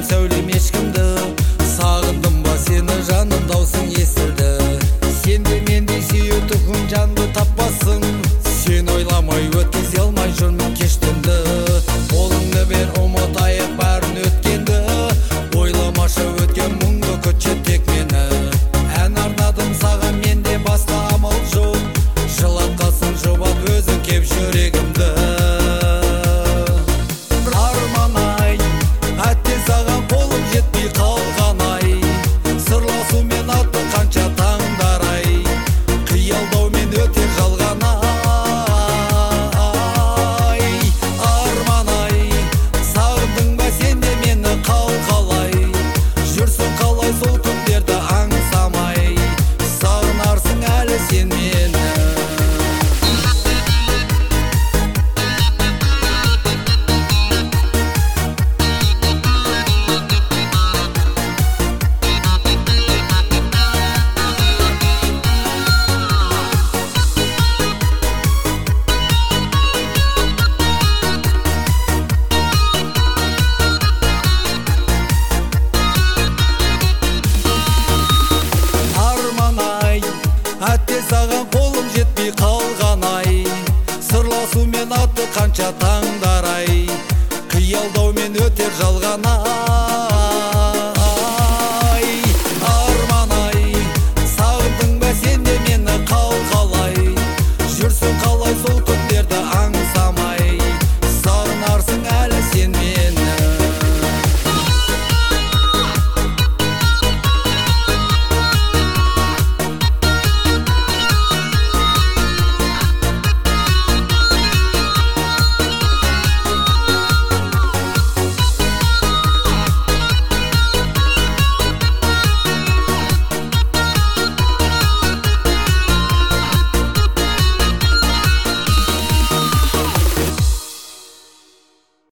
сәулем ешкімді, сағындым ба сені жаным, даусың естілді. Сенде мендей сүйетұғын жанды таппасын, сен ойламай өткізе алмай жүрмін кеш түнді. Қолыңды бер ұмытайық бәрін өткенді, ойламашы өткен мұңды күтші тек мені. Ән арнадым саған менде басқа амал жоқ, жылатқасын жұбат өзің кеп жүрегімді. Арман-ай, әтте саған қолым жетпей қалған-ай, сырласумен атты қанша таңдар-ай, қиялдаумен өтер жалған-ай. Арман-ай, сағындың ба сен де мені қалай, жүрсің қалай сол күндерді аңсамай, сағынарсың әлі сен мені. Арман-ай, әтте саған қолым жетпей қалған-ай, сырласумен атты қанша таңдар-ай, қиялдаумен өтер жалған-ай.